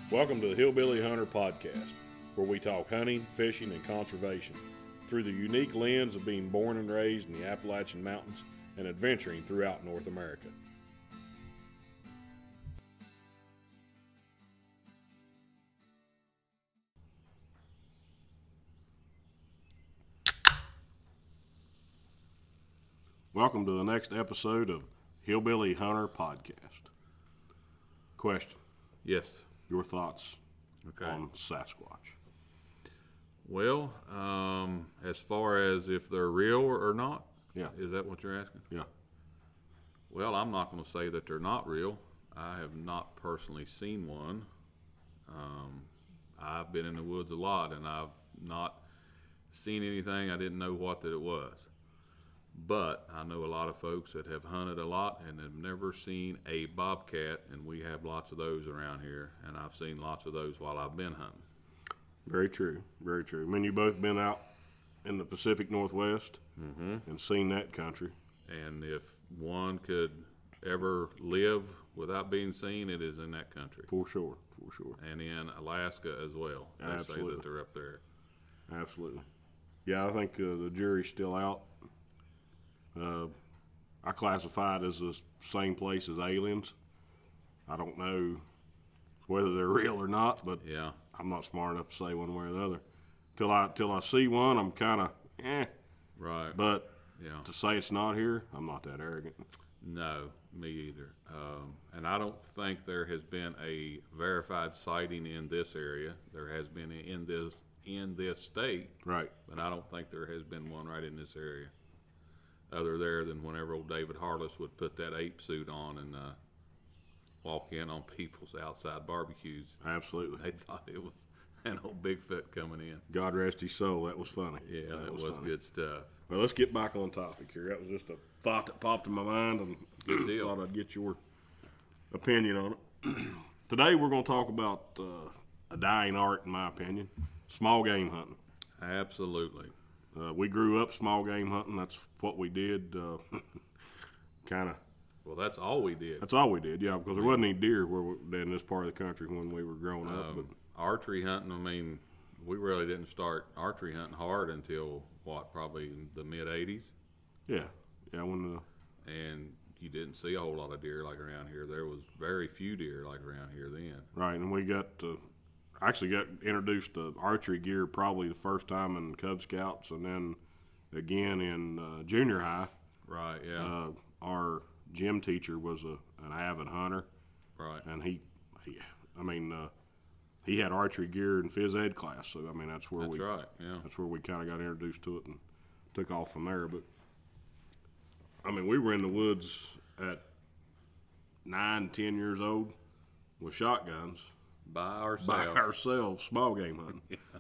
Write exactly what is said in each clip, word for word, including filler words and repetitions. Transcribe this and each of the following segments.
Welcome to the Hillbilly Hunter Podcast, where we talk hunting, fishing, and conservation through the unique lens of being born and raised in the Appalachian Mountains and adventuring throughout North America. Welcome to the next episode of Hillbilly Hunter Podcast. Question. Yes. Your thoughts Okay. on Sasquatch? Well, um, as far as if they're real or not, Yeah. is that what you're asking? Yeah. Well, I'm not going to say that they're not real. I have not personally seen one. Um, I've been in the woods a lot, and I've not seen anything. I didn't know what that it was. But I know a lot of folks that have hunted a lot and have never seen a bobcat, and we have lots of those around here, and I've seen lots of those while I've been hunting. Very true. Very true. I mean, you both been out in the Pacific Northwest Mm-hmm. and seen that country. And if one could ever live without being seen, it is in that country. For sure. For sure. And in Alaska as well. They Absolutely. say that they're up there. Absolutely. Yeah, I think uh, the jury's still out. Uh, I classify it as the same place as aliens. I don't know whether they're real or not, but Yeah. I'm not smart enough to say one way or the other. Till I till I see one, I'm kind of eh. Right. But yeah. to say it's not here, I'm not that arrogant. No, me either. Um, and I don't think there has been a verified sighting in this area. There has been in this in this state, Right. but I don't think there has been one right in this area. Other there than whenever old David Harless would put that ape suit on and uh, walk in on people's outside barbecues. Absolutely. They thought it was an old Bigfoot coming in. God rest his soul. That was funny. Yeah, that, was, funny. good stuff. Well, let's get back on topic here. That was just a thought that popped in my mind, and Good deal. thought I'd get your opinion on it. Today, we're going to talk about uh, a dying art, in my opinion, small game hunting. Absolutely. Uh, we grew up small game hunting. That's what we did. Uh, kind of. Well, that's all we did. That's all we did. Yeah, because there wasn't any deer where we, in this part of the country when we were growing up. Um, But archery hunting, I mean, we really didn't start archery hunting hard until, what, probably in the mid eighties? yeah, yeah. When the And you didn't see a whole lot of deer like around here. There was very few deer like around here then. right, and we got uh, actually got introduced to archery gear probably the first time in Cub Scouts, and then again in uh, junior high. Right, yeah. Uh, our gym teacher was a an avid hunter, right. and he, he I mean, uh, he had archery gear in phys ed class. So I mean, that's where That's we right, yeah. that's where we kind of got introduced to it and took off from there. But I mean, we were in the woods at nine, ten years old with shotguns By ourselves. by ourselves, small game hunting.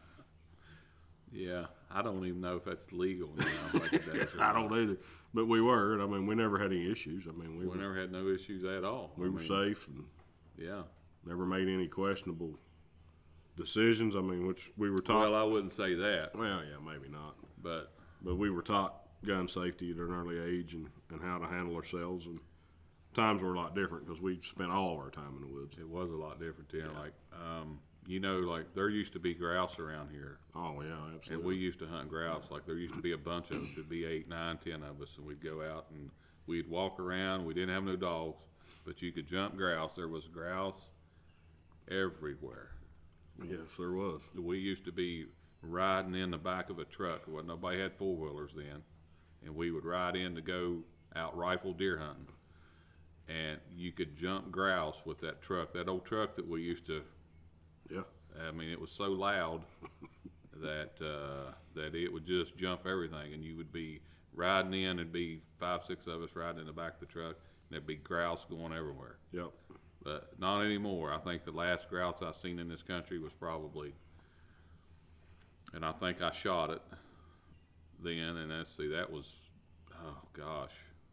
Yeah, I don't even know if that's legal now. Like it does or I don't not. either, but we were. And I mean, we never had any issues. I mean, we We were, never had no issues at all. we I were mean, safe and Yeah. never made any questionable decisions. I mean, which we were taught. Well, I wouldn't say that, Well, yeah, maybe not. but But we were taught gun safety at an early age and, and how to handle ourselves. And times were a lot different because we spent all of our time in the woods. it was a lot different then. Like, um, you know, like there used to be grouse around here. Oh, yeah, And absolutely. we used to hunt grouse. Like there used to be a bunch of us. It'd be eight, nine, ten of us, and we'd go out and we'd walk around. We didn't have no dogs, but you could jump grouse. There was grouse everywhere. Yes, there was. We used to be riding in the back of a truck. Well, nobody had four wheelers then, and we would ride in to go out rifle deer hunting. And you could jump grouse with that truck. That old truck that we used to. Yeah. I mean, it was so loud that uh, that it would just jump everything, and you would be riding in, and be five, six of us riding in the back of the truck, and there'd be grouse going everywhere. Yep. But not anymore. I think the last grouse I seen in this country was probably, and I think I shot it then, and let's see, that was, oh gosh,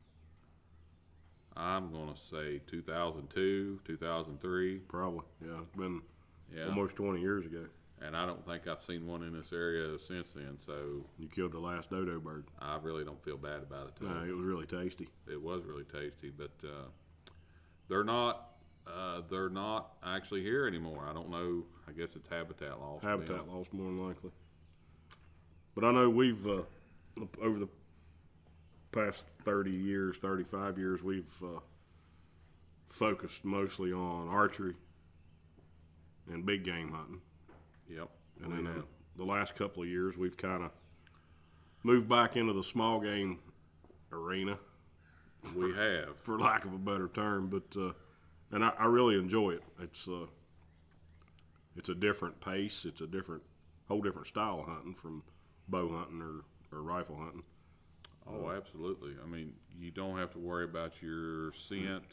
I'm gonna say two thousand two, two thousand three. Probably. Yeah. It's been Yeah. almost twenty years ago. And I don't think I've seen one in this area since then, so You killed the last dodo bird. I really don't feel bad about it. Too. No, it was really tasty. It was really tasty, but uh, they're not uh, Uh, they're not actually here anymore. I don't know. I guess it's habitat loss. for them. Habitat loss, more than likely. But I know we've uh, over the past thirty years, thirty-five years, we've uh, focused mostly on archery and big game hunting. Yep. And we then have. uh, the last couple of years, we've kind of moved back into the small game arena, We have. for lack of a better term. But uh, and I, I really enjoy it. It's uh, it's a different pace. It's a different, whole different style of hunting from bow hunting or, or rifle hunting. Oh, absolutely. I mean, you don't have to worry about your scent.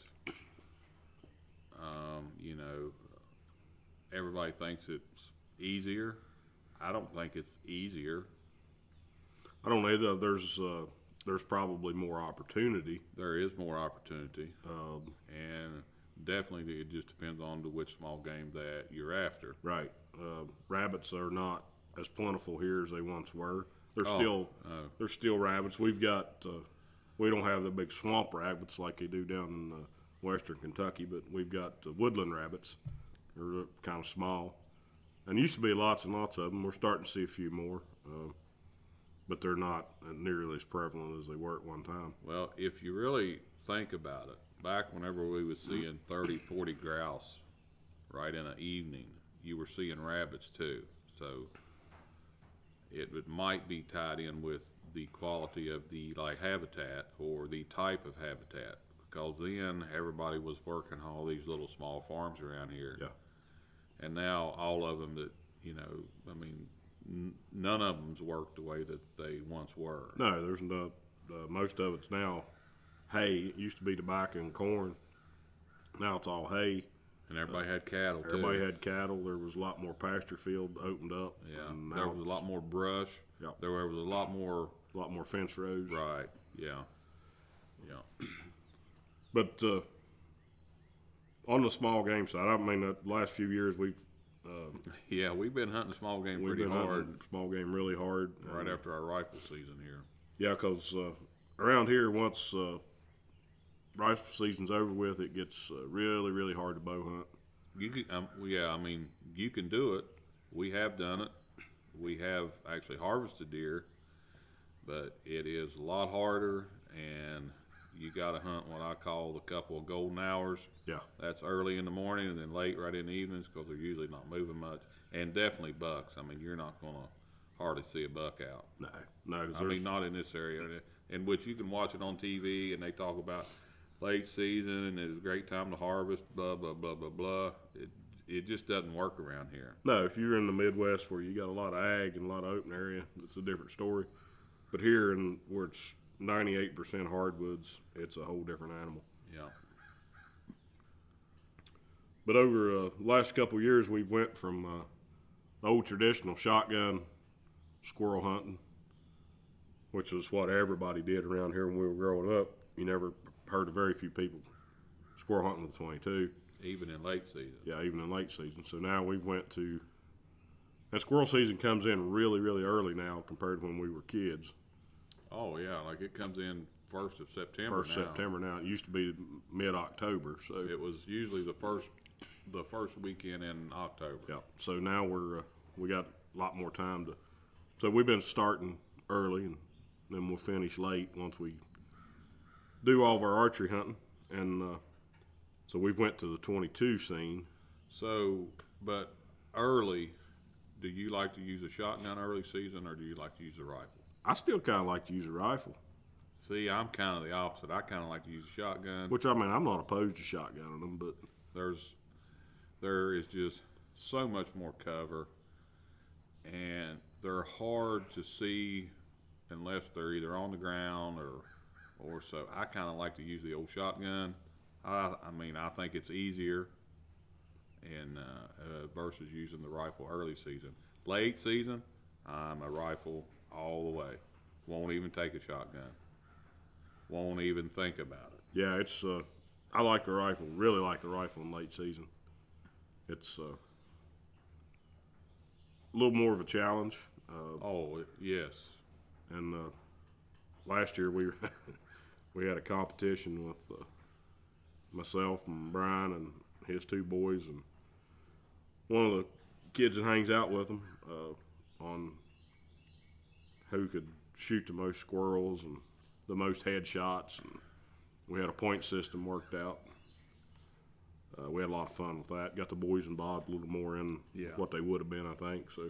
Um, you know, everybody thinks it's easier. I don't think it's easier. I don't know. though, There's uh, there's probably more opportunity. There is more opportunity, Um, and definitely it just depends on to which small game that you're after. right. Uh, rabbits are not as plentiful here as they once were. There's Oh, still oh. there's still rabbits. We've got uh, we don't have the big swamp rabbits like they do down in uh, western Kentucky, but we've got uh, woodland rabbits. They're kind of small, and used to be lots and lots of them. We're starting to see a few more, uh, but they're not nearly as prevalent as they were at one time. Well, if you really think about it, back whenever we was seeing thirty, forty grouse right in an evening, you were seeing rabbits too. So it, it might be tied in with the quality of the like habitat or the type of habitat, because then everybody was working all these little small farms around here. Yeah. And now all of them that, you know, I mean, n- none of them's worked the way that they once were. No, there's no. Uh, most of it's now hay. It used to be tobacco and corn. Now it's all hay. And everybody had cattle too. Everybody had cattle. There was a lot more pasture field opened up. Yeah, and there now was a it's lot more brush. Yep. There was a lot more. a lot more fence rows. Right. Yeah. Yeah. But uh, on the small game side, I mean, the last few years we've uh, Yeah. We've been hunting small game we've pretty been hard hunting small game really hard. right And, after our rifle season here. Yeah, because uh, around here, once uh, rifle season's over with, it gets uh, really, really hard to bow hunt. You can, um, yeah. I mean, you can do it. We have done it. We have actually harvested deer, but it is a lot harder, and you got to hunt what I call the couple of golden hours. Yeah. That's early in the morning and then late right in the evenings, because they're usually not moving much. And definitely bucks. I mean, you're not going to hardly see a buck out. No, no. 'Cause I there's- mean, not in this area, in which you can watch it on T V, and they talk about late season and it's a great time to harvest, blah, blah, blah, blah, blah. It, it just doesn't work around here. No, if you're in the Midwest where you got a lot of ag and a lot of open area, it's a different story. But here, in where it's ninety-eight percent hardwoods, it's a whole different animal. Yeah. But over uh, the last couple of years, we've went from uh, the old traditional shotgun squirrel hunting, which is what everybody did around here when we were growing up. You never heard of very few people squirrel hunting with a twenty-two. Even in late season. Yeah, even in late season. So now we've went to, and squirrel season comes in really, really early now compared to when we were kids. Oh, yeah. Like it comes in first of September First now. September now. It used to be mid-October. So It was usually the first the first weekend in October. yeah. So now we're uh, we got a lot more time to. So we've been starting early, and then we'll finish late once we do all of our archery hunting. And uh, so we've went to the twenty-two scene. So, but early, do you like to use a shotgun early season, or do you like to use a rifle? I still kind of like to use a rifle, See, I'm kind of the opposite. I kind of like to use a shotgun. which I mean I'm not opposed to shotgunning them, but There's, there is just so much more cover, and they're hard to see unless they're either on the ground or, or so. I kind of like to use the old shotgun. I, I mean, I think it's easier, and uh, uh, versus using the rifle early season. Late season, I'm a rifle all the way. Won't even take a shotgun. Won't even think about it. yeah, it's. Uh, I like the rifle. Really like the rifle in late season. It's uh, a little more of a challenge. Uh, Oh yes, and uh, last year we we had a competition with uh, myself and Brian and his two boys, and one of the kids that hangs out with him uh, on who could shoot the most squirrels and the most headshots. And we had a point system worked out. Uh, we had a lot of fun with that. Got the boys involved a little more in Yeah. what they would have been, I think. So,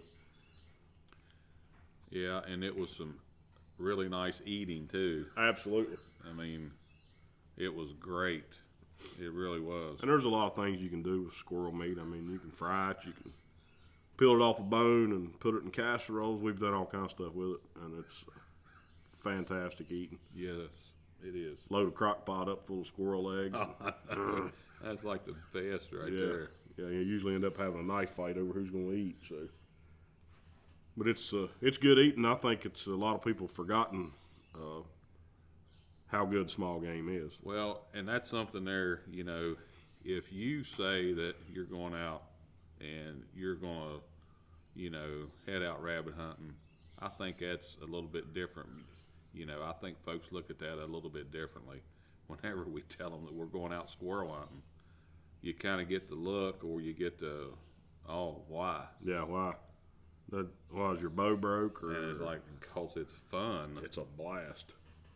Yeah, and it was some really nice eating too. absolutely. I mean, it was great. It really was. And there's a lot of things you can do with squirrel meat. I mean, you can fry it, you can peel it off a bone and put it in casseroles. We've done all kinds of stuff with it, and it's fantastic eating. Yes, it is. Load a crock pot up full of squirrel eggs. and- That's like the best right yeah, there. yeah. You usually end up having a knife fight over who's going to eat. So, but it's uh, it's good eating. I think it's a lot of people forgotten uh, how good small game is. Well, and that's something there, you know, if you say that you're going out and you're going to, you know, head out rabbit hunting, I think that's a little bit different. You know, I think folks look at that a little bit differently. Whenever we tell them that we're going out squirrel hunting, you kind of get the look, or you get the, oh, why? Yeah, why? That why is your bow broke? Or And it's like, because it's fun. it's a blast.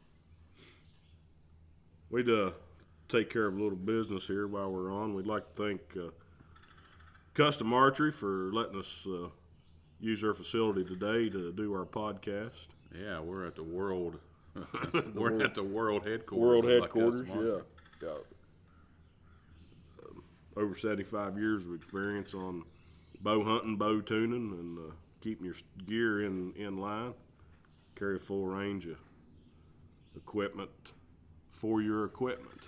We'd uh, take care of a little business here while we're on. We'd like to thank uh, Custom Archery for letting us uh, use their facility today to do our podcast. Yeah, we're at the world. we're at the world headquarters. World of Like headquarters, Custom Archery. yeah. Got um, over seventy-five years of experience on bow hunting, bow tuning, and uh, keeping your gear in, in line. Carry a full range of equipment for your equipment.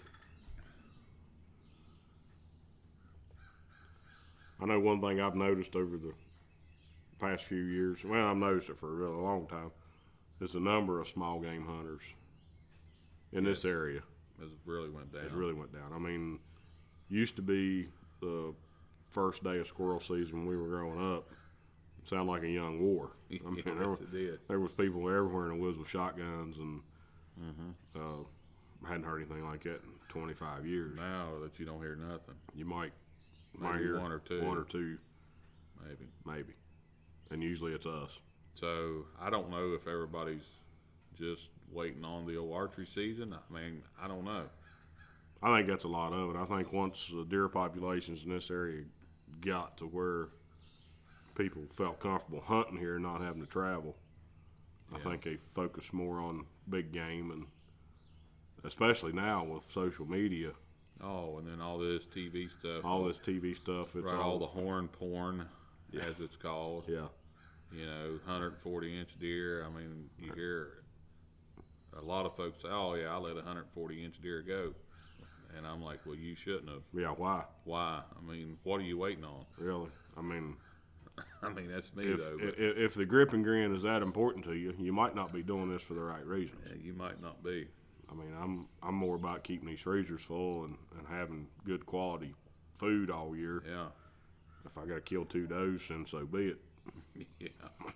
I know one thing I've noticed over the past few years, well, I've noticed it for a really long time, is the number of small game hunters in this area It really went down. has really went down. I mean, used to be the first day of squirrel season when we were growing up, it sounded like a young war. I mean, Yes, there, were, it did. there was people everywhere in the woods with shotguns, and Mm-hmm. uh, I hadn't heard anything like that in twenty-five years. Now that you don't hear nothing, You might, might Maybe hear one or two. one or two, maybe. maybe, and usually it's us. So I don't know if everybody's just waiting on the old archery season. I mean, I don't know. I think that's a lot of it. I think once the deer populations in this area got to where people felt comfortable hunting here and not having to travel, I Yeah. think they focus more on big game, and especially now with social media, Oh, and then all this T V stuff. all this T V stuff. It's right, all, all the horn porn, as it's called. yeah, You know, one hundred forty inch deer. I mean, you hear a lot of folks say, "Oh yeah, I let a one hundred forty inch deer go," and I'm like, "Well, you shouldn't have. yeah. Why? Why? I mean, what are you waiting on?" Really? I mean, I mean, that's me if though. if, But if the grip and grin is that important to you, you might not be doing this for the right reasons. yeah, you might not be. I mean, I'm I'm more about keeping these freezers full and, and having good quality food all year. Yeah, If I got to kill two does, then so be it. yeah.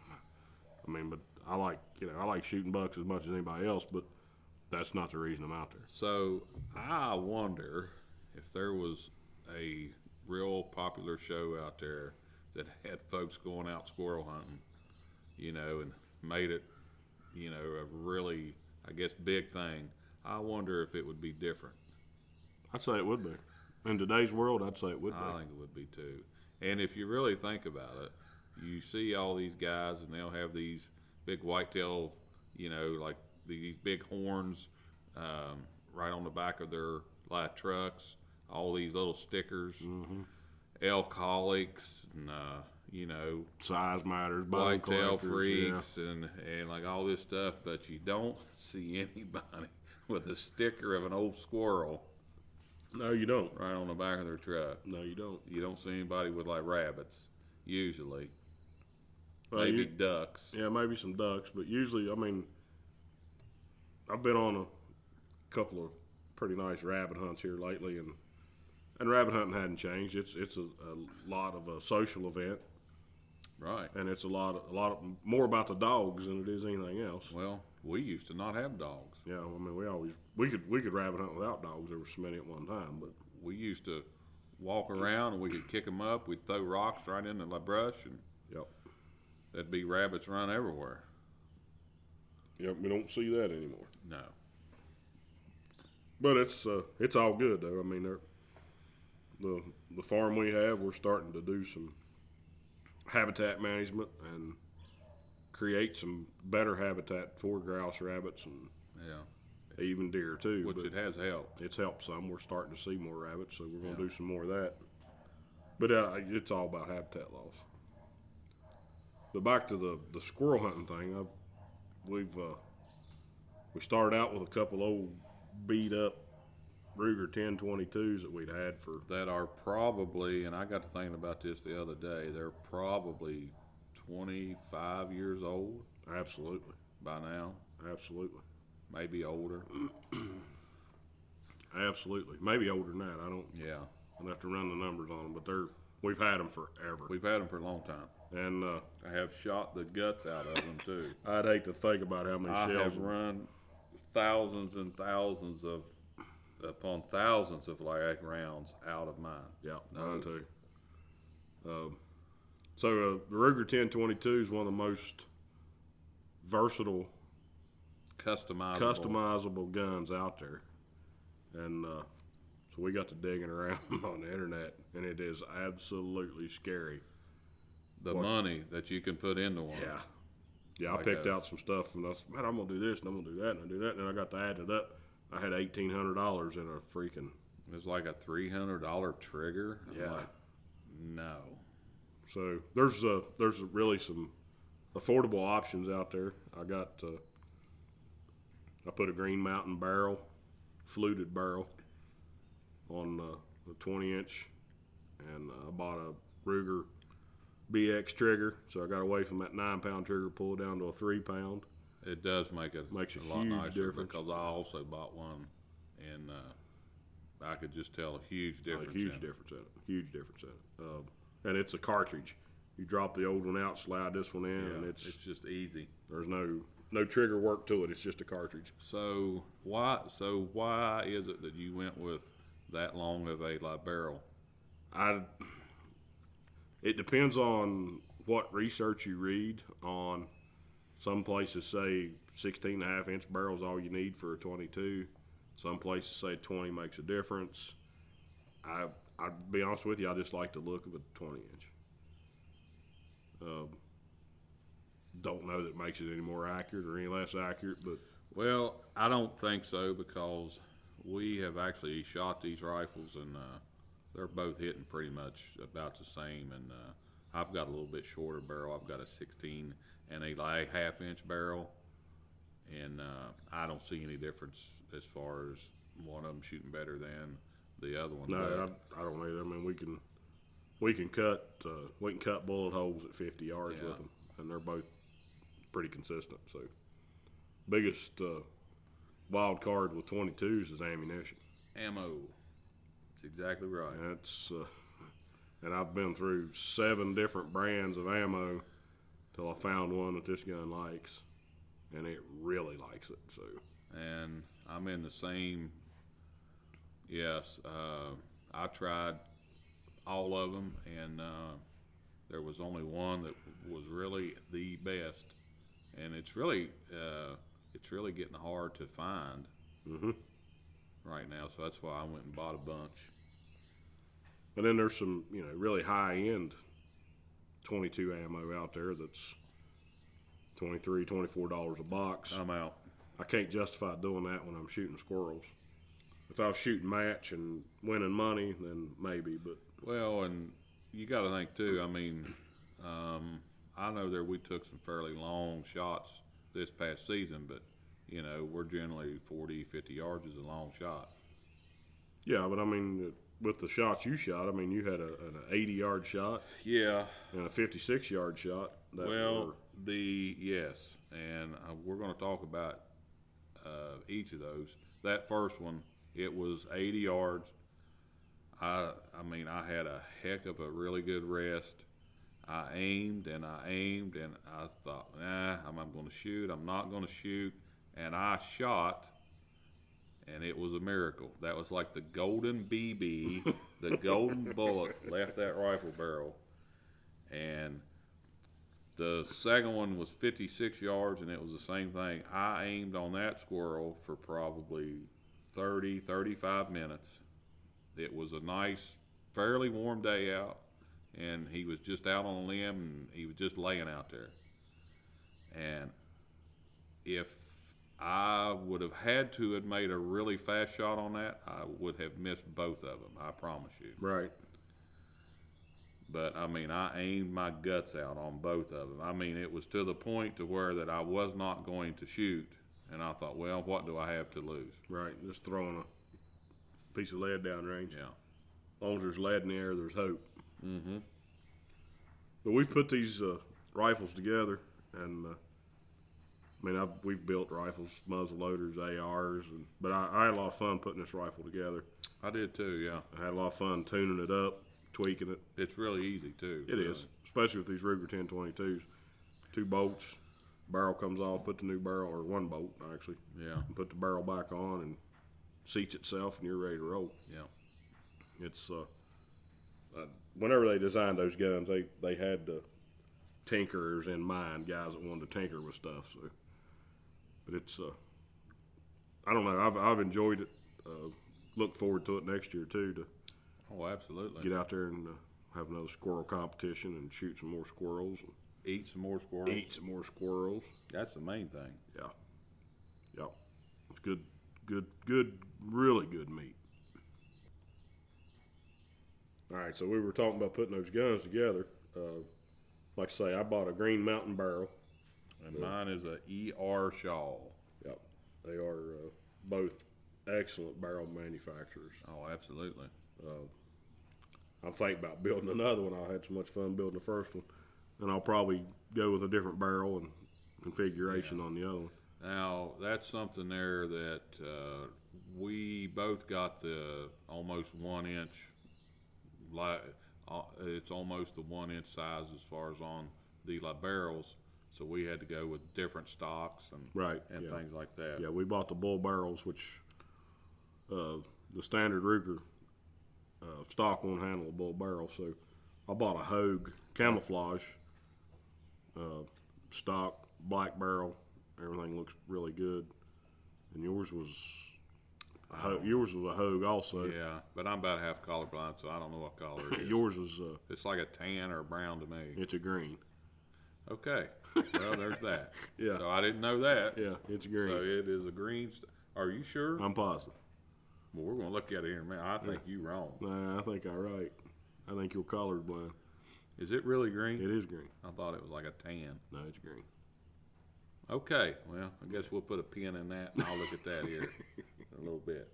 I mean, but I like you know I like shooting bucks as much as anybody else, but that's not the reason I'm out there. So I wonder if there was a real popular show out there that had folks going out squirrel hunting, you know, and made it, you know, a really, I guess, big thing. I wonder if it would be different. I'd say it would be. In today's world, I'd say it would be. I think it would be too. And if you really think about it, you see all these guys and they'll have these big whitetail, you know, like these big horns um, right on the back of their light trucks, all these little stickers, Mm-hmm. elk holics, and, uh, you know, Size matters, bone whitetail collectors, freaks, and, and like all this stuff, but you don't see anybody with a sticker of an old squirrel Yeah. No, you don't. right on the back of their truck. No, you don't. You don't see anybody with like rabbits, usually. Well, Maybe you- ducks. Yeah, maybe some ducks, but usually, I mean, I've been on a couple of pretty nice rabbit hunts here lately, and and rabbit hunting hadn't changed. It's it's a, a lot of a social event, Right. and it's a lot of, a lot of, more about the dogs than it is anything else. Well, we used to not have dogs. Yeah, I mean, we always we could we could rabbit hunt without dogs. There were so many at one time, but We used to walk around and we could kick them up. We'd throw rocks right into the brush, and Yep. there'd be rabbits run everywhere. Yep. We don't see that anymore. No. But it's uh, it's all good though. I mean, they're, the the farm we have, we're starting to do some habitat management and create some better habitat for grouse, rabbits, and Yeah. even deer too. Which but it has helped. it's helped some. We're starting to see more rabbits, so we're going to Yeah. do some more of that. But uh, it's all about habitat loss. But back to the, the squirrel hunting thing, I've, we've uh, we started out with a couple old beat up Ruger ten twenty-twos that we'd had for That are probably, and I got to thinking about this the other day, they're probably twenty-five years old absolutely, by now, absolutely, maybe older. absolutely, maybe older than that. I don't. Yeah. I'd have to run the numbers on them, but they're we've had them forever. We've had them for a long time. And uh, I have shot the guts out of them too. I'd hate to think about how many I shells. have run thousands and thousands of, upon thousands of lag rounds out of mine. Yeah, No. mine too. Um, so uh, the Ruger ten twenty-two is one of the most versatile, Customizable. customizable guns out there, and uh, so we got to digging around on the internet, and it is absolutely scary. The What? money that you can put into one. Yeah, yeah. I Like picked a- out some stuff, and I said, "Man, I'm gonna do this, and I'm gonna do that, and I do that," and I got to add it up. I had eighteen hundred dollars in a freaking It's like a three hundred dollars trigger. I'm Yeah. like, no. So there's uh, there's really some affordable options out there. I got uh, I put a Green Mountain barrel, fluted barrel, on uh, a twenty inch, and uh, I bought a Ruger B X trigger. So I got away from that nine pound trigger pull down to a three pound. It does make it Makes a a lot huge nicer difference. because I also bought one, and uh, I could just tell a huge difference. A huge in it. difference in it. Huge difference in it. Um, and it's a cartridge. You drop the old one out, slide this one in, Yeah, and it's, it's, just easy. there's no no trigger work to it. It's just a cartridge. So why? So why is it that you went with that long of a live barrel? I. It depends on what research you read on. Some places say sixteen and a half inch barrels all you need for a twenty-two. Some places say twenty makes a difference. I, I'll be honest with you, I just like the look of a twenty inch. Um, don't know that it makes it any more accurate or any less accurate, but Well, I don't think so because we have actually shot these rifles and uh, they're both hitting pretty much about the same. And uh, I've got a little bit shorter barrel. I've got a sixteen and a like half inch barrel, and uh, I don't see any difference as far as one of them shooting better than the other one. no, But I, I don't either. I mean, we can we can cut uh, we can cut bullet holes at fifty yards Yeah. with them, and they're both pretty consistent. So, biggest uh, wild card with twenty-twos is ammunition. ammo. That's exactly right. That's uh, and I've been through seven different brands of ammo till I found one that this gun likes, and it really likes it. So, And I'm in the same. Yes, uh, I tried all of them, and uh, there was only one that was really the best. And it's really, uh, it's really getting hard to find hmm right now. So that's why I went and bought a bunch. and then there's some you know really high end twenty-two ammo out there that's twenty-three, twenty-four dollars a box. I'm out. I can't justify doing that when I'm shooting squirrels. If I was shooting match and winning money, then maybe. But Well, and you got to think too. I mean, um, I know that we took some fairly long shots this past season, but you know, we're generally forty, fifty yards is a long shot. yeah, but I mean, with the shots you shot, I mean, you had a, an eighty yard shot Yeah. and a fifty-six yard shot. That Well, were, the yes, and uh, we're going to talk about uh, each of those. That first one, it was eighty yards. I, I mean, I had a heck of a really good rest. I aimed and I aimed and I thought, nah, I'm, I'm going to shoot. I'm not going to shoot, and I shot, and it was a miracle. That was like the golden B B the golden bullet left that rifle barrel, and the second one was fifty-six yards, and it was the same thing. I aimed on that squirrel for probably thirty, thirty-five minutes. It was a nice, fairly warm day out, and he was just out on a limb, and he was just laying out there. And if I would have had to have made a really fast shot on that, I would have missed both of them, I promise you. Right. But, I mean, I aimed my guts out on both of them. I mean, it was to the point to where that I was not going to shoot. And I thought, well, what do I have to lose? Right. Just throwing a piece of lead down range. Yeah. As long as there's lead in the air, there's hope. Mm-hmm. But we've put these uh, rifles together, and uh, I mean, I've, we've built rifles, muzzle loaders, A Rs, and, but I, I had a lot of fun putting this rifle together. I did too, yeah. I had a lot of fun tuning it up, tweaking it. It's really easy too. It really. is, especially with these Ruger ten twenty-twos. Two bolts, barrel comes off, put the new barrel, or one bolt actually, Yeah, and put the barrel back on, and seats itself, and you're ready to roll. yeah. It's uh, uh, whenever they designed those guns, they they had the tinkerers in mind, guys that wanted to tinker with stuff. So, but it's uh, I don't know. I've I've enjoyed it. Uh, look forward to it next year too, to Oh, absolutely. get out there and uh, have another squirrel competition and shoot some more squirrels, and Eat some more squirrels. eat some more squirrels. That's the main thing. Yeah, yeah, it's good, good, good, really good meat. All right, so we were talking about putting those guns together. Uh, like I say, I bought a Green Mountain barrel. And mine is a E R Shaw. Yep, they are uh, both excellent barrel manufacturers. Oh, absolutely. I'm thinking about building another one. I had so much fun building the first one, and I'll probably go with a different barrel and configuration Yeah. on the other one. Now, that's something there that uh, we both got the almost one inch, li- uh, it's almost the one inch size as far as on the like, barrels. So we had to go with different stocks and Right, and yeah. things like that. Yeah, we bought the bull barrels, which uh, the standard Ruger uh, stock won't handle a bull barrel. So I bought a Hogue camouflage uh, stock, black barrel. Everything looks really good. And yours was a Hogue, yours was a Hogue also. Yeah, but I'm about half colorblind, so I don't know what color it is. Yours was uh, It's like a tan or a brown to me. it's a green. Okay, well, there's that. Yeah. So I didn't know that. Yeah, it's green. So it is a green. St- Are you sure? I'm positive. Well, we're going to look at it here in a minute. I think you wrong. Nah, I think I'm right. I think you're colorblind. Is it really green? It is green. I thought it was like a tan. No, it's green. Okay, well, I guess we'll put a pin in that, and I'll look at that here in a little bit.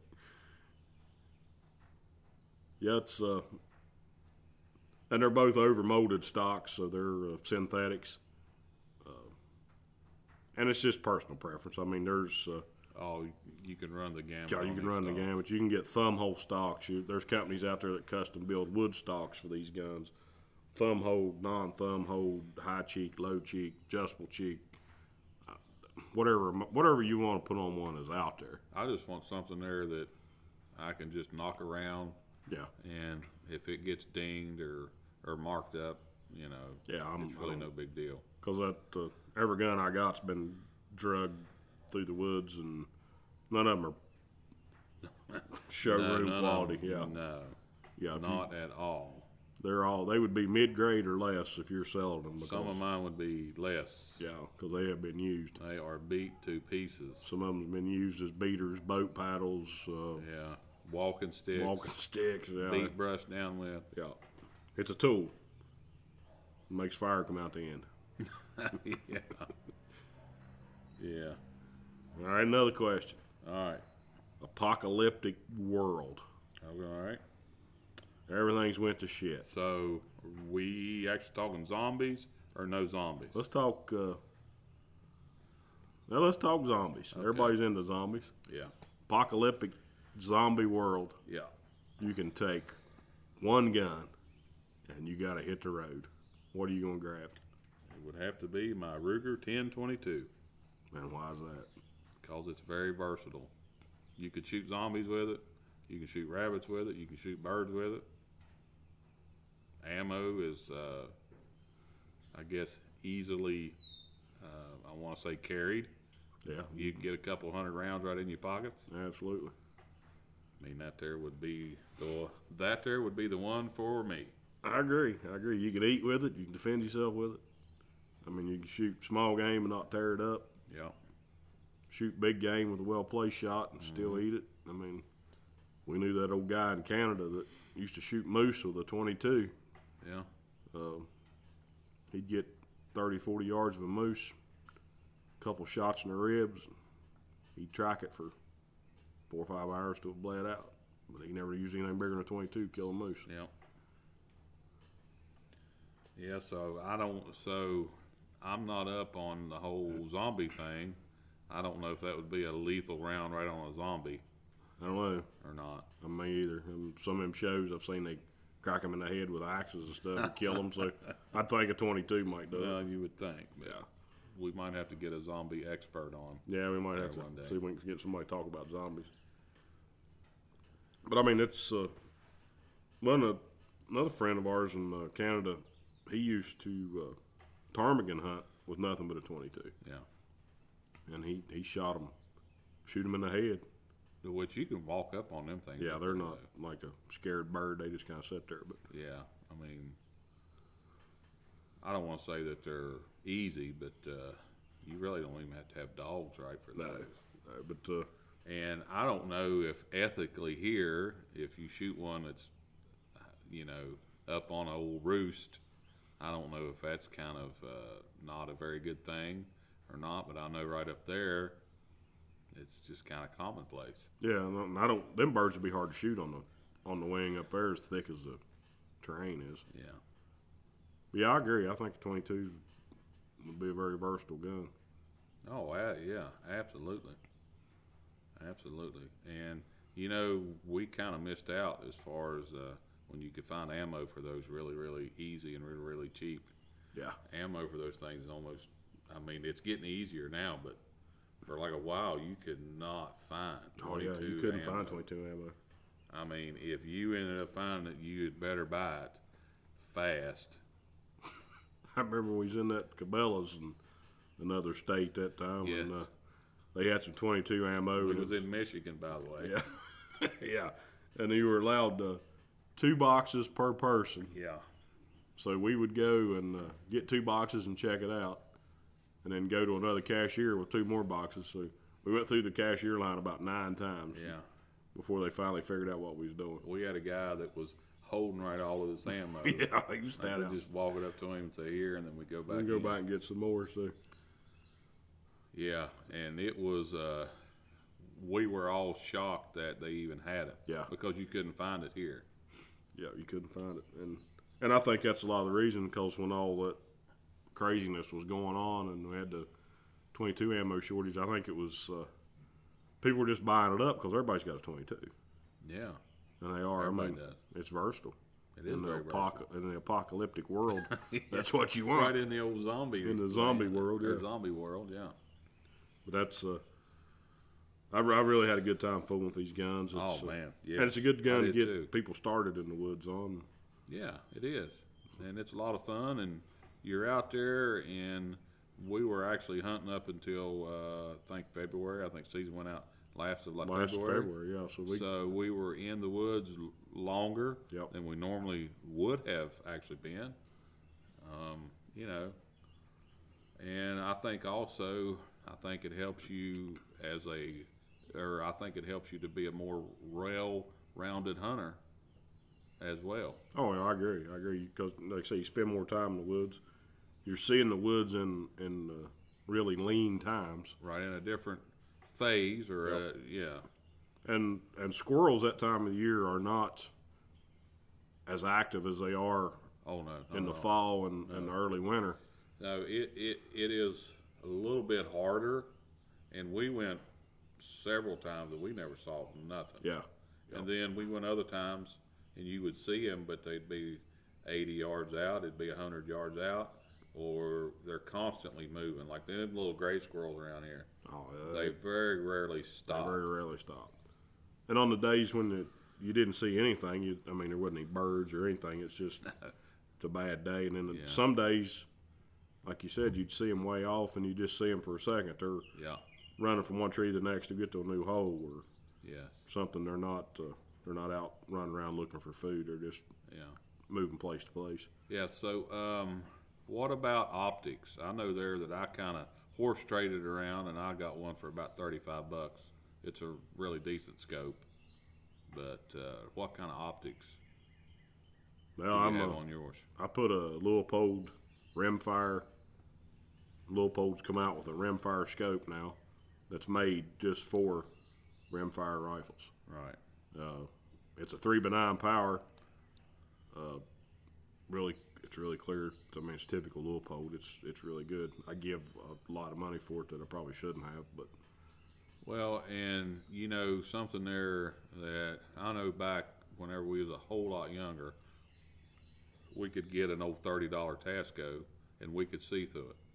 Yeah, it's uh, and they're both over molded stocks, so they're uh, synthetics. Uh, and it's just personal preference. I mean, there's uh, Oh, you can run the gamut. yeah, you on can these run the stocks. gamut. You can get thumb hole stocks. You, there's companies out there that custom build wood stocks for these guns. Thumb hole, non-thumb hole, high cheek, low cheek, adjustable cheek. Uh, whatever, whatever you want to put on one is out there. I just want something there that I can just knock around, Yeah, and if it gets dinged or, or marked up, you know, yeah. I'm, it's really I'm- no big deal. Because that uh, every gun I got's been drugged through the woods, and none of them are showroom No, no, quality. no, Yeah, No, yeah. if you- not at all. they're all they would be mid grade or less if you're selling them. Because, Some of mine would be less. yeah, because they have been used. They are beat to pieces. Some of them's been used as beaters, boat paddles, uh, Yeah, walking sticks, walking sticks. Yeah, beat brush down with. yeah. It's a tool. It makes fire come out the end. yeah, yeah. All right, another question. All right, Apocalyptic world. all right. Everything's went to shit. So we actually talking zombies or no zombies? Let's talk. Uh, now let's talk zombies. Everybody's into zombies. Yeah, Apocalyptic zombie world. yeah. You can take one gun, and you got to hit the road. What are you gonna grab? It would have to be my Ruger ten twenty-two And why is that? because it's very versatile. You could shoot zombies with it. You can shoot rabbits with it. You can shoot birds with it. ammo is, uh, I guess, easily, uh, I want to say carried. Yeah, You can get a couple hundred rounds right in your pockets. absolutely. I mean, that there would be the that there would be the one for me. I agree. I agree. You can eat with it. You can defend yourself with it. I mean, you can shoot small game and not tear it up. Yeah. Shoot big game with a well-placed shot and still eat it. I mean, we knew that old guy in Canada that used to shoot moose with a twenty-two. Yeah. Uh, he'd get thirty, forty yards of a moose, a couple shots in the ribs. He'd track it for four or five hours till it bled out. But he never used anything bigger than a twenty-two to kill a moose. Yeah. Yeah, so I don't, so I'm not up on the whole zombie thing. I don't know if that would be a lethal round right on a zombie I don't know. or not. I mean, either. Um, some of them shows I've seen they crack them in the head with axes and stuff and kill them. So I think a twenty-two might do Well, it. you would think. But Yeah. we might have to get a zombie expert on. Yeah, we might have There one to day. see if we can get somebody to talk about zombies. But I mean, it's uh, one of another friend of ours in uh, Canada. He used to uh, ptarmigan hunt with nothing but a twenty-two, Yeah. and he he shot them, shoot them in the head. Which you can walk up on them things. Yeah, they're not like a scared bird. They just kind of sit there. But Yeah, I mean, I don't want to say that they're easy, but uh, you really don't even have to have dogs, right, for no, those. no, but uh, And I don't know if ethically here, if you shoot one that's, you know, up on an old roost, I don't know if that's kind of uh, not a very good thing or not. But I know right up there, it's just kind of commonplace. yeah, and I don't. Them birds would be hard to shoot on the on the wing up there, as thick as the terrain is. Yeah. But yeah, I agree. I think a twenty-two would be a very versatile gun. Oh, uh, yeah, absolutely. Absolutely. And, you know, we kind of missed out as far as uh, when you could find ammo for those really, really easy and really, really cheap. Yeah, Ammo for those things is almost, I mean, it's getting easier now, but for like a while, you could not find oh twenty-two yeah, you couldn't ammo. find twenty-two ammo. I mean, if you ended up finding it, you had better buy it fast. I remember we was in that Cabela's in another state that time, and uh, Yes. they had some twenty-two ammo. It and was in Michigan, by the way. yeah, yeah, and you were allowed uh, two boxes per person. Yeah. So we would go and uh, get two boxes and check it out, and then go to another cashier with two more boxes. So we went through the cashier line about nine times Yeah. before they finally figured out what we was doing. We had a guy that was holding right all of this ammo. Yeah, he was And that we out. just walk it up to him and say, here, and then we go back. We go in. back and get some more. So Yeah, and it was, uh, we were all shocked that they even had it. Yeah. Because you couldn't find it here. yeah, you couldn't find it, and and I think that's a lot of the reason, because when all that craziness was going on and we had the twenty-two ammo shortage, I think it was uh, people were just buying it up because everybody's got a twenty-two, Yeah, and they are. Everybody I mean, does. it's versatile. it is in the, very apoc- in the apocalyptic world, that's what you want. Right in the old zombie. In the zombie land, world, or yeah. zombie world, yeah. But that's uh, I, I really had a good time fooling with these guns. It's, Oh, uh, man, yes. and it's a good gun I to did get too. people started in the woods on. Yeah, it is. And it's a lot of fun, and you're out there, and we were actually hunting up until, uh, I think, February. I think season went out last of like Last February. February, yeah. So we So we were in the woods l- longer Yep. than we normally would have actually been. Um, you know, and I think also, I think it helps you as a, or I think it helps you to be a more well-rounded hunter as well. Oh, yeah, I agree. I agree because, like I say, you spend more time in the woods. You're seeing the woods in in uh, really lean times, Right, in a different phase, or Yep. uh, yeah, and and squirrels that time of the year are not as active as they are oh no, no in the no. fall and, and the early winter. No, it, it, it is a little bit harder, and we went several times that we never saw nothing. Yeah, And then we went other times, and you would see them, but they'd be eighty yards out, it'd be one hundred yards out, or they're constantly moving. Like them little gray squirrels around here, oh, yeah, they very rarely they stop. very rarely stop. And on the days when the, you didn't see anything, you, I mean, there wasn't any birds or anything. It's just it's a bad day. And then Yeah. some days, like you said, you'd see them way off, and you just see them for a second. They're Yeah. running from one tree to the next to get to a new hole or Yes. something. They're not uh, they're not out running around looking for food. They're just Yeah. moving place to place. Yeah. So, um, what about optics? I know there that I kind of horse traded around, and I got one for about thirty-five bucks. It's a really decent scope. But uh, what kind of optics Well, do you I'm have a, on yours? I put a Leupold rimfire. Leupolds come out with a rimfire scope now that's made just for rimfire rifles. Right. Uh, it's a three by nine power. Uh, really, it's really clear. I mean, it's typical Leupold. It's it's really good. I give a lot of money for it that I probably shouldn't have, but Well, and you know something there that I know back whenever we was a whole lot younger, we could get an old thirty dollar Tasco and we could see through it.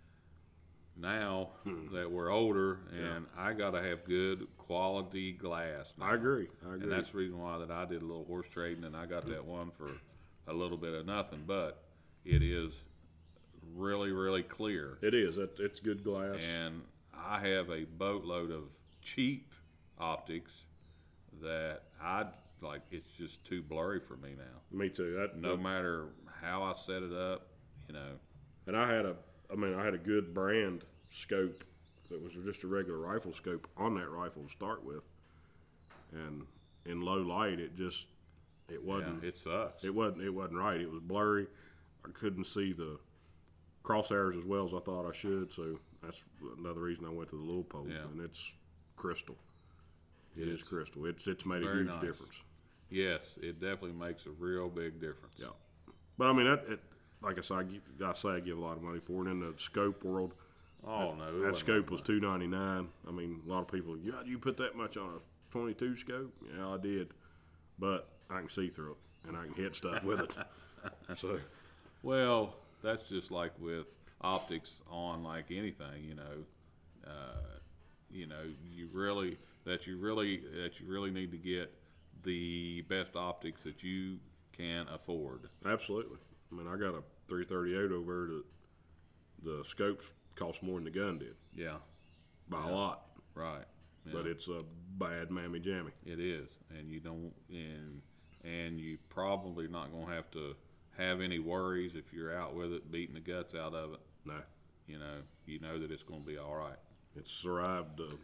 Now that we're older, and Yeah. I got to have good quality glass now. I agree. I agree. And that's the reason why that I did a little horse trading, and I got that one for a little bit of nothing, but it is really, really clear. It is. It, it's good glass. And I have a boatload of cheap optics that I like. It's just too blurry for me now. Me too. That, No that- matter how I set it up, you know. And I had a, I mean, I had a good brand scope that was just a regular rifle scope on that rifle to start with. And in low light, it just, it wasn't, Yeah, it sucks. it wasn't, it wasn't right. It was blurry. I couldn't see the crosshairs as well as I thought I should. So that's another reason I went to the Leupold. Yeah. And it's crystal. It is It's crystal. It's it's made a very huge nice. difference. Yes, it definitely makes a real big difference. Yeah. But I mean, that, it, like I said, I, give, I say I give a lot of money for it. In the scope world, Oh no, it that wasn't scope that was much. two ninety nine. I mean, a lot of people, yeah, you put that much on a twenty two scope? Yeah, I did, but I can see through it and I can hit stuff with it. So Well, that's just like with optics on like anything, you know. Uh, you know, you really that you really that you really need to get the best optics that you can afford. absolutely. I mean, I got a three thirty-eight over that the scopes cost more than the gun did Yeah, by a lot, right. Yeah, but it's a bad mammy jammy. it is, and you don't and and you probably not gonna have to have any worries if you're out with it, beating the guts out of it. No, You know, you know that it's gonna be all right. it's survived uh,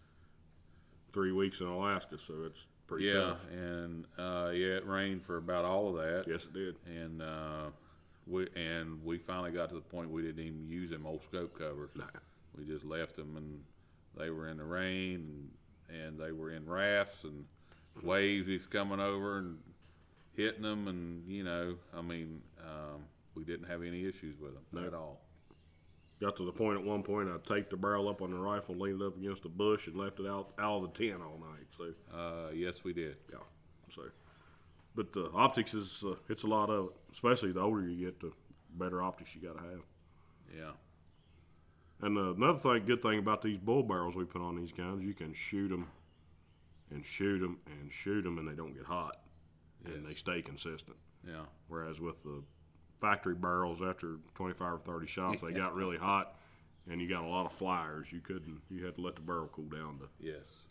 three weeks in Alaska, so it's pretty Yeah, tough. and uh, yeah, it rained for about all of that. Yes, it did. And uh, we and we finally got to the point we didn't even use them old scope covers. No. We just left them, and they were in the rain, and, and they were in rafts, and waves was coming over and hitting them, and you know, I mean, um, we didn't have any issues with them No. at all. Got to the point at one point I taped the barrel up on the rifle, leaned it up against a bush, and left it out out of the tent all night. So Uh, yes, we did. yeah, so but the optics is uh, it's a lot of it. Especially the older you get, the better optics you got to have. Yeah, And uh, another thing, good thing about these bull barrels we put on these guns, you can shoot them and shoot them and shoot them, and they don't get hot, and they Yes. stay consistent. yeah, Whereas with the factory barrels, after twenty-five or thirty shots, they got really hot, and you got a lot of flyers. You couldn't, you had to let the barrel cool down to. yes.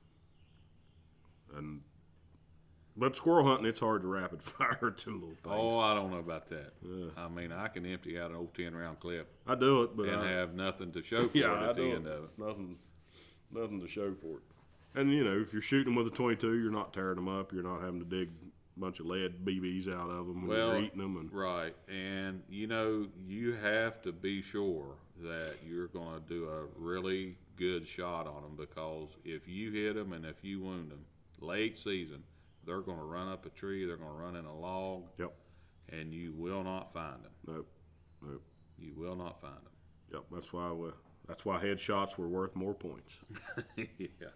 And but squirrel hunting, it's hard to rapid fire them little things. Oh, I don't know about that. Yeah. I mean, I can empty out an old ten round clip I do it, but and I, have nothing to show for yeah, it I at the do end it. of it. Nothing, nothing to show for it. And you know, if you're shooting them with a twenty-two, you're not tearing them up. You're not having to dig a bunch of lead B Bs out of them when Well, you're eating them. And right, and you know, you have to be sure that you're going to do a really good shot on them, because if you hit them and if you wound them late season, they're going to run up a tree, they're going to run in a log, yep, and you will not find them. nope, nope, You will not find them. yep. That's why we, that's why headshots were worth more points. Yeah.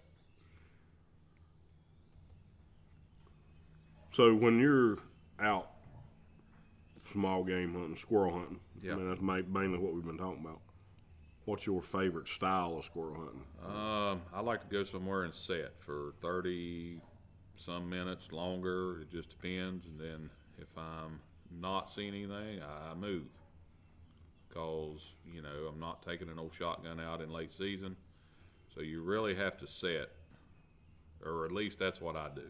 So when you're out small game hunting, squirrel hunting, Yeah. I mean, that's ma- mainly what we've been talking about. What's your favorite style of squirrel hunting? Um, I like to go somewhere and set for thirty some minutes longer. It just depends. And then if I'm not seeing anything, I move. Because, you know, I'm not taking an old shotgun out in late season. So you really have to set, or at least that's what I do.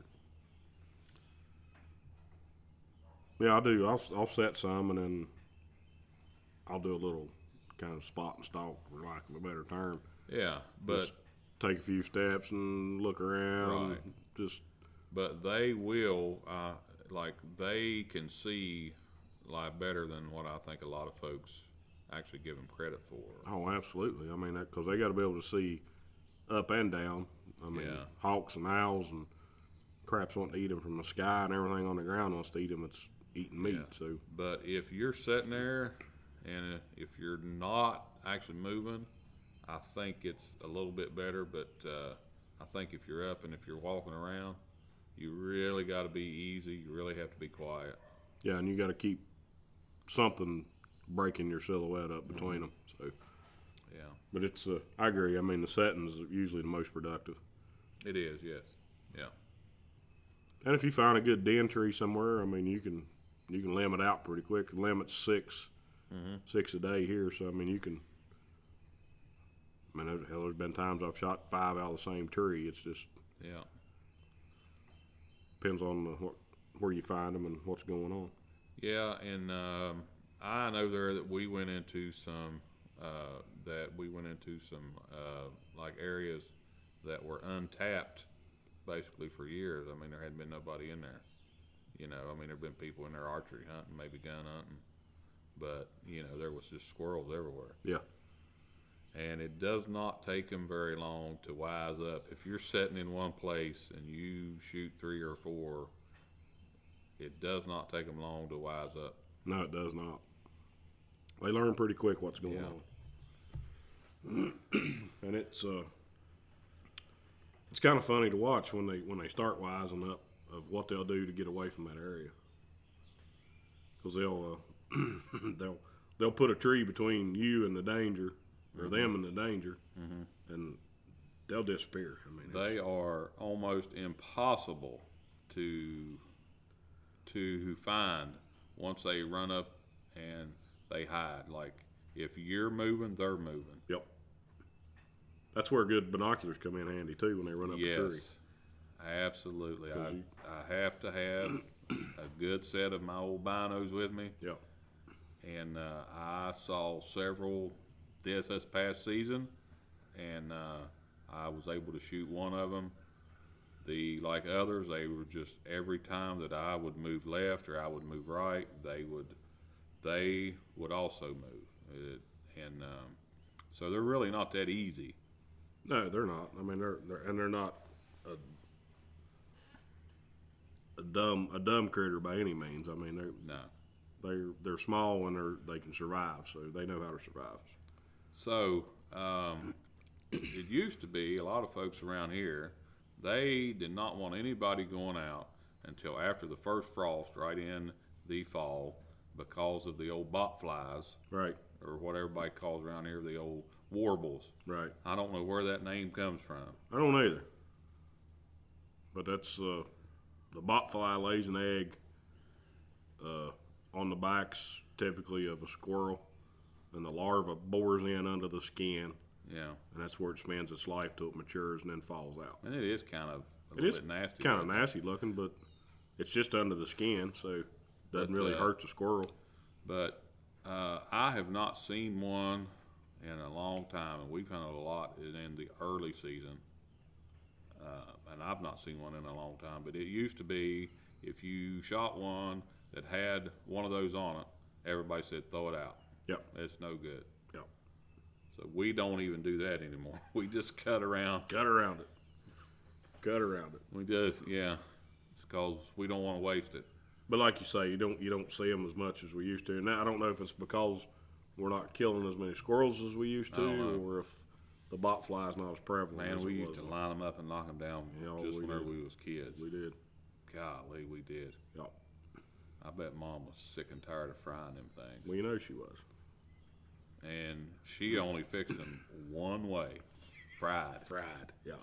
Yeah, I do. I'll, I'll set some, and then I'll do a little kind of spot and stalk, for lack of a better term. Yeah, but Just take a few steps and look around. Right. Just but they will, uh, like they can see like better than what I think a lot of folks actually give them credit for. oh, absolutely. I mean, because they got to be able to see up and down. I mean, Yeah. hawks and owls and craps want to eat them from the sky, and everything on the ground wants to eat them. It's eating meat. Yeah. So But if you're sitting there and if you're not actually moving, I think it's a little bit better. But uh, I think if you're up and if you're walking around, you really got to be easy. You really have to be quiet. yeah, and you got to keep something breaking your silhouette up between them. So, Yeah, but it's uh, I agree. I mean, the settings are usually the most productive. it is. Yes. Yeah. And if you find a good den tree somewhere, I mean, you can you can limit out pretty quick. The limit's six, Mm-hmm. six a day here, so I mean, you can. I mean, there's, hell, there's been times I've shot five out of the same tree. It's just Yeah. depends on the, what, where you find them and what's going on. Yeah, and um, I know there that we went into some uh, that we went into some uh, like areas that were untapped basically for years. I mean, there hadn't been nobody in there. You know, I mean, there've been people in there archery hunting, maybe gun hunting, but you know, there was just squirrels everywhere. Yeah, And it does not take them very long to wise up. If you're sitting in one place and you shoot three or four, it does not take them long to wise up. no, it does not. They learn pretty quick what's going Yeah. on, and it's uh, it's kind of funny to watch when they when they start wising up of what they'll do to get away from that area. Because they'll uh, they'll they'll put a tree between you and the danger, or Mm-hmm. them and the danger, Mm-hmm. and they'll disappear. I mean, They it's, are almost impossible to to find once they run up and they hide. Like if you're moving, they're moving. yep. That's where good binoculars come in handy too when they run up Yes, a tree. absolutely. 'Cause I you- I have to have a good set of my old binos with me. Yep. And uh, I saw several this this past season, and uh, I was able to shoot one of them. The like others, they were just every time that I would move left or I would move right, they would they would also move, it, and um, so they're really not that easy. No, they're not. I mean, they're, they're and they're not a, a dumb a dumb critter by any means. I mean, they're No. they're they're small and they're they can survive, so they know how to survive. So um, it used to be a lot of folks around here, they did not want anybody going out until after the first frost, right in the fall, because of the old bot flies, Right, or what everybody calls around here the old warbles. right. I don't know where that name comes from. I don't either. But that's uh, the botfly lays an egg uh, on the backs, typically of a squirrel, and the larva bores in under the skin, Yeah, and that's where it spends its life till it matures and then falls out. and it is kind of a It little is bit nasty. kind of looking. nasty looking, but it's just under the skin, so it doesn't But, really uh, hurt the squirrel. But uh, I have not seen one in a long time, and we've hunted a lot in, in the early season. Uh, and I've not seen one in a long time. But it used to be if you shot one that had one of those on it, everybody said throw it out. Yep, It's no good. yep. So we don't even do that anymore. We just cut around. Cut around it. Cut around it. We just yeah, it's because we don't want to waste it. But like you say, you don't you don't see them as much as we used to. And I don't know if it's because we're not killing as many squirrels as we used I don't to, know. or if the bot fly is not as prevalent. Man, as we it used was. to line them up and knock them down Yeah, just we whenever did. we was kids. We did. Golly, we did. Yep. I bet Mom was sick and tired of frying them things. Well, you know she was. And she only fixed them one way, fried. Fried. Yeah.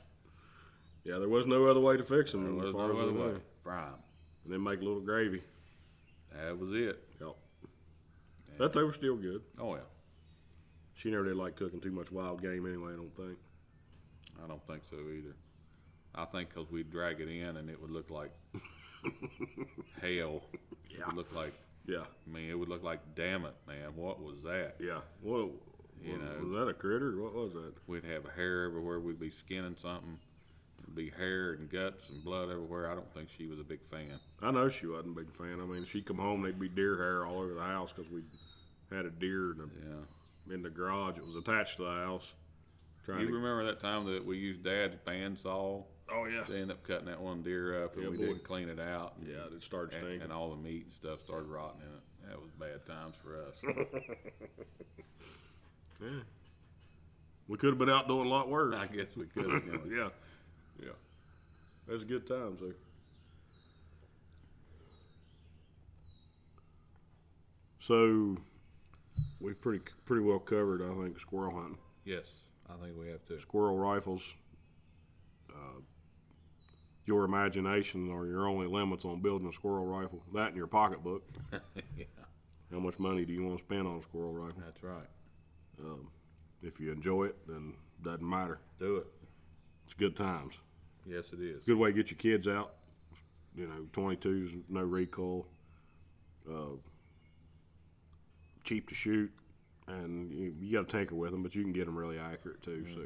Yeah, there was no other way to fix them There as was far no as other we way. know. Fry 'em. And then make a little gravy. That was it. Yep. But they were still good. Oh yeah. She never did like cooking too much wild game anyway, I don't think. I don't think so either. I think because we'd drag it in and it would look like hell. Yeah. It would look like, Yeah. I mean, it would look like, damn it, man, what was that? Yeah. Well, You was, know. was that a critter? What was that? We'd have hair everywhere. We'd be skinning something. It'd be hair and guts and blood everywhere. I don't think she was a big fan. I know she wasn't a big fan. I mean, she'd come home, there'd be deer hair all over the house because we had a deer in the, Yeah. in the garage. It was attached to the house. Trying You to, remember that time that we used Dad's bandsaw oh, yeah. to end up cutting that one deer up and Yeah, we boy. didn't clean it out? And, Yeah, it started and, stinking. and all the meat and stuff started rotting in it. That was bad times for us. Yeah. We could have been out doing a lot worse. I guess we could have. didn't we? Yeah. Yeah. That's good times, though. So, we've pretty pretty well covered, I think, squirrel hunting. Yes, I think we have to. Squirrel rifles. Uh, your imagination are your only limits on building a squirrel rifle. That and your pocketbook. Yeah, How much money do you want to spend on a squirrel rifle? that's right. Um, if you enjoy it, then it doesn't matter. Do it. It's good times. Yes, it is. Good way to get your kids out. You know, twenty-twos, no recoil, uh, cheap to shoot, and you, you got a tanker with them, but you can get them really accurate too. So,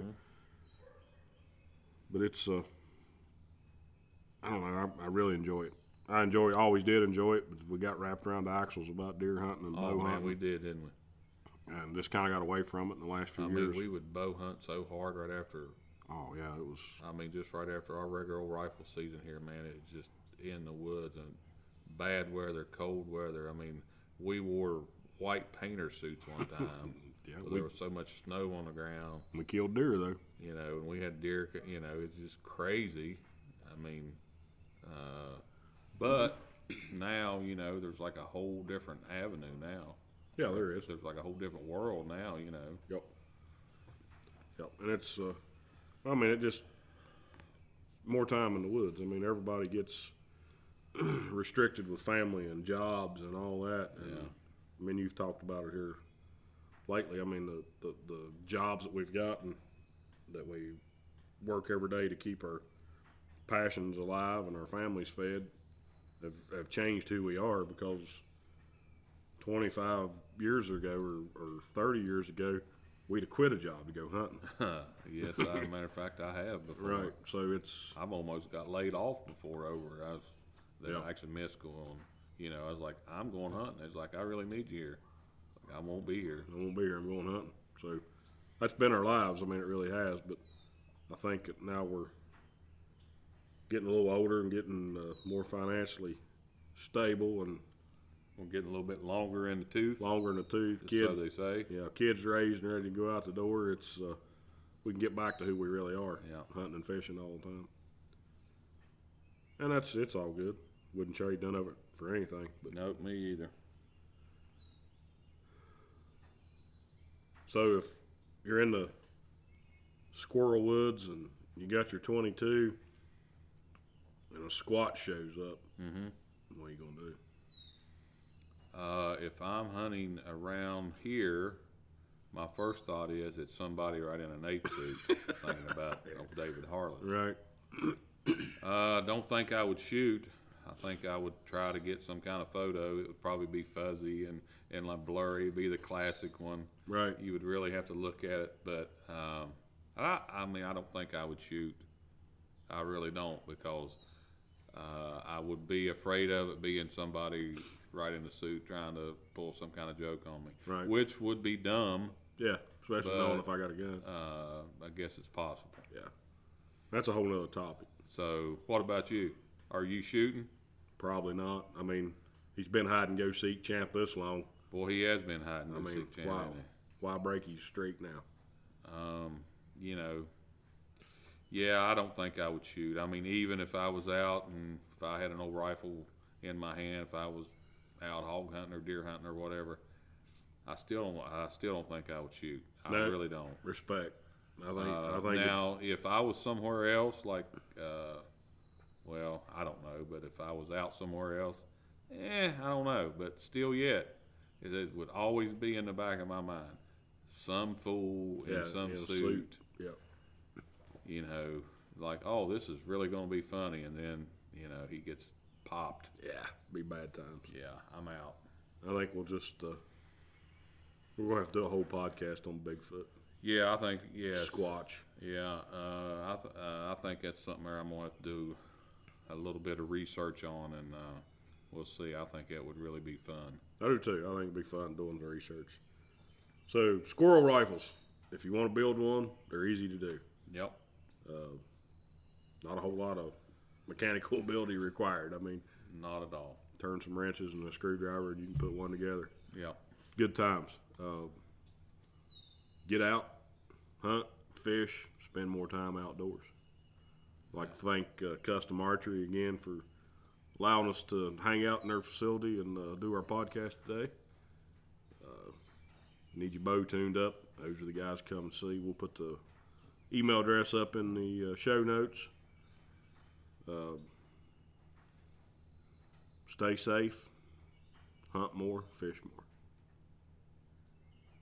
but it's uh, I don't know. I, I really enjoy it. I enjoy it. Always did enjoy it, but we got wrapped around the axles about deer hunting and Oh bow man, hunting, we did, didn't we? and just kind of got away from it in the last few I years. mean, we would bow hunt so hard right after. oh yeah, it was. I mean, just right after our regular old rifle season here, man. It was just in the woods and bad weather, cold weather. I mean, we wore white painter suits one time. Yeah, Well, we, there was so much snow on the ground, we killed deer though. you know, and we had deer, you know, it's just crazy. I mean, uh, but now, you know, there's like a whole different avenue now. Yeah, there is. There's like a whole different world now, you know. Yep. Yep. And it's, uh, I mean, it just, more time in the woods. I mean, everybody gets restricted with family and jobs and all that. And, Yeah. I mean, you've talked about it here lately. I mean, the, the, the jobs that we've got and that we work every day to keep our passions alive and our families fed have, have changed who we are, because twenty-five years ago or, or thirty years ago, we'd have quit a job to go hunting. Yes, as a matter of fact, I have before. Right. So it's, I've almost got laid off before over. I was, that Yeah. I actually missed school. And, you know, I was like, I'm going hunting. It's like, I really need you here. Like, I won't be here. I won't be here. I'm going hunting. So that's been our lives. I mean, it really has. But I think that now we're getting a little older and getting uh, more financially stable and We're getting a little bit longer in the tooth, longer in the tooth. so Kids, they say. yeah, kids raised and ready to go out the door. It's uh, we can get back to who we really are. Yeah. Hunting and fishing all the time. And that's it's all good. Wouldn't trade none of it for anything. But Nope, me either. so if you're in the squirrel woods and you got your twenty-two and a squat shows up, Mm-hmm. what are you gonna do? Uh, if I'm hunting around here, my first thought is it's somebody right in an ape suit, thinking about old David Harlan. Right. Uh, don't think I would shoot. I think I would try to get some kind of photo. It would probably be fuzzy and, and like blurry. It'd be the classic one. Right. You would really have to look at it. But, um, I, I mean, I don't think I would shoot. I really don't, because uh, I would be afraid of it being somebody right in the suit trying to pull some kind of joke on me. Right. Which would be dumb. Yeah. Especially But- knowing if I got a gun. Uh, I guess it's possible. Yeah. That's a whole nother topic. So, what about you? Are you shooting? Probably not. I mean, he's been hide and go seek champ this long. Boy, he has been hiding. I mean, champ, why, hasn't he? why break his streak now? Um, you know, yeah, I don't think I would shoot. I mean, even if I was out and if I had an old rifle in my hand, if I was out hog hunting or deer hunting or whatever, I still don't. I still don't think I would shoot. I No. really don't. Respect. I think. Uh, I think. now, if I was somewhere else, like, uh, well, I don't know, but if I was out somewhere else, eh, I don't know. But still yet, it would always be in the back of my mind. Some fool in Yeah, some in a suit, suit. Yep. you know, like, oh, this is really going to be funny. And then, you know, he gets popped. Yeah, be bad times. Yeah, I'm out. I think we'll just, uh, we're going to have to do a whole podcast on Bigfoot. Yeah, I think, yes. Squatch. Yeah, uh, I, th- uh, I think that's something where I'm going to have to do a little bit of research on, and uh, we'll see. I think that would really be fun. I do too. I think it'd be fun doing the research. So, squirrel rifles. If you want to build one, they're easy to do. Yep. Uh, not a whole lot of mechanical ability required. I mean, Not at all. turn some wrenches and a screwdriver, and you can put one together. Yep. Good times. Uh, get out, hunt, fish, spend more time outdoors. I'd like to thank uh, Custom Archery again for allowing us to hang out in their facility and uh, do our podcast today. Uh, need your bow tuned up. Those are the guys come and see. We'll put the email address up in the uh, show notes. Uh, stay safe, hunt more, fish more.